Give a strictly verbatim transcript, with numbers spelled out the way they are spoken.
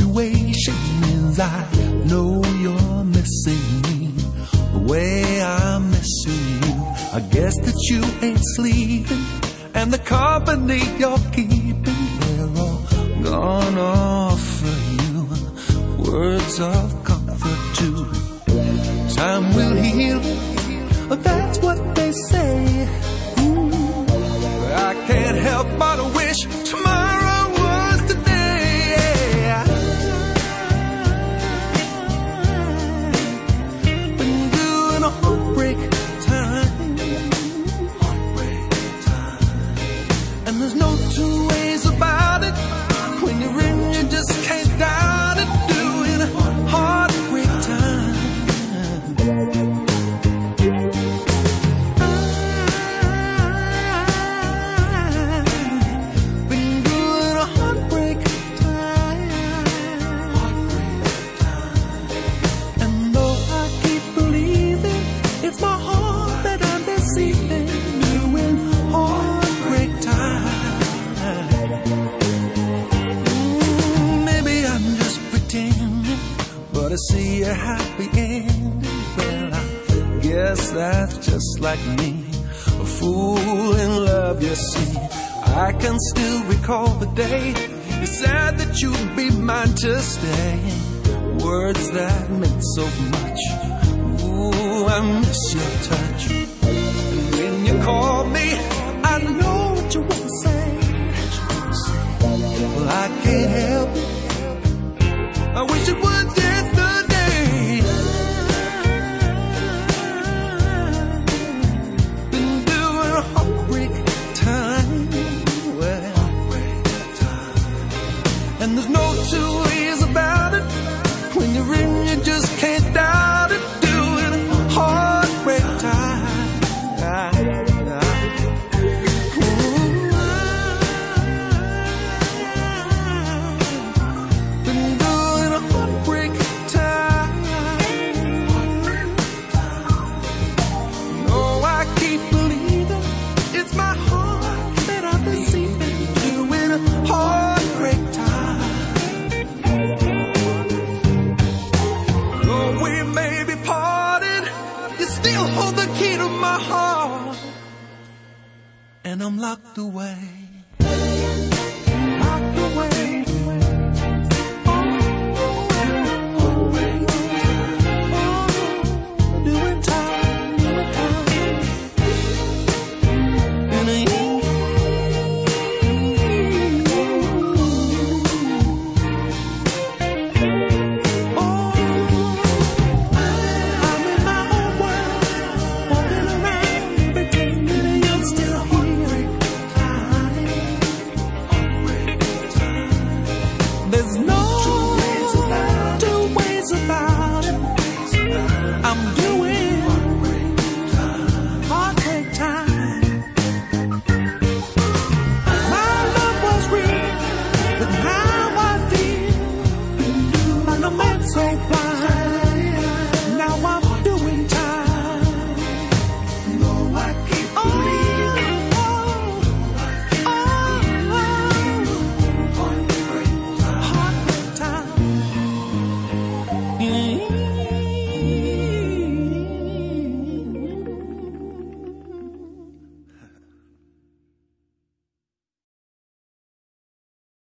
situation is I know you're missing me the way I'm missing you. I guess that you ain't sleeping, and the company you're keeping, they're all gonna offer you words of comfort too. Time will heal, that's what they say. Ooh, I can't help but wish tomorrow was today. Been doing a heartbreak time, heartbreak time, and there's no two ways about it. When you're in, you just can't doubt it. Doing a heartbreak time. See a happy ending, well, I guess that's just like me, a fool in love, you see. I can still recall the day you said that you'd be mine to stay. Words that meant so much. Ooh, I miss your touch. And when you call me, I know what you want to say. Well, I can't help it, I wish it would. And there's no two ways about it. When you're in, you just can't doubt it. Doing heartbreak time. Been doing a heartbreak time. No, I keep believing it's my heart that I'm deceiving. Doing a heartbreak time. Hold the key to my heart, and I'm locked away, locked away. Doing time, doing time. In a I'm doing